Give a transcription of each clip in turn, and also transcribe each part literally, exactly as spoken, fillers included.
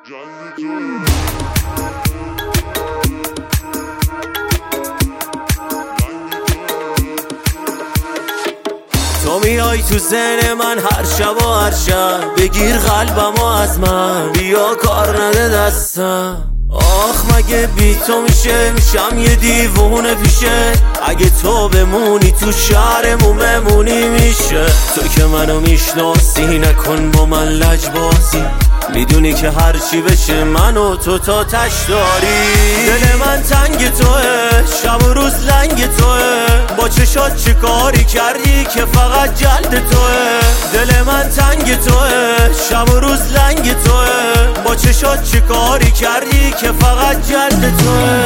تو میای تو ذهن من هر شب و هر شب، بگیر قلبمو از من، بیا کار نده دستم. آخ مگه بی تو میشه، میشم یه دیوونه پیشه. اگه تو بمونی تو شهرمون بمونی میشه. تو که منو میشناسی نکن با من لجبازی، میدونی که هرچی بشه منو تو تا تش داری. دل من تنگ توه، شب و روز لنگ توه، با چشات چه کاری کردی که فقط جلد توه. دل من تنگ توه، شب و روز لنگ توه، با چشات چه کاری کردی که فقط جلد توه.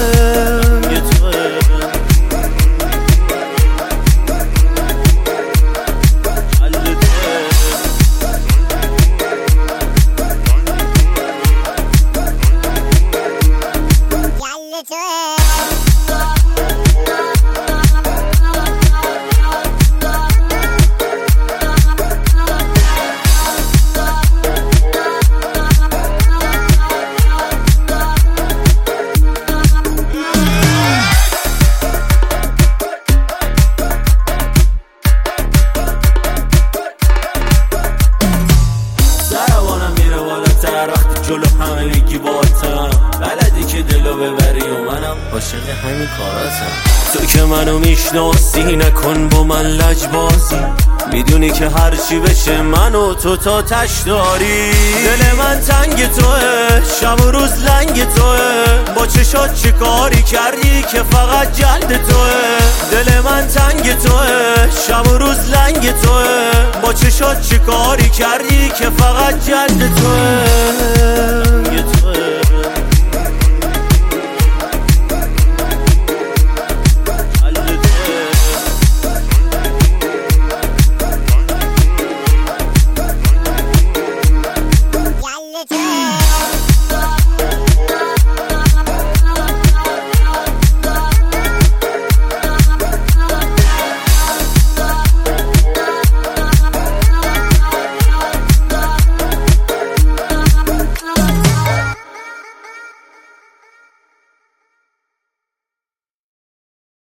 وقتی جلو همه میگی باتم، بلدی که دلو ببری و منم عاشق همین کاراتم. تو که منو میشناسی نکن با من لجبازی، میدونی که هرچی بشه منو تو تا تش داری. دل من تنگ توه، شب و روز لنگ توه، با چشات چه کاری کردی که فقط جلد توه. دل من تنگ توه، شب و روز لنگ توه، با چشات چه کاری کردی که فقط جلد توه.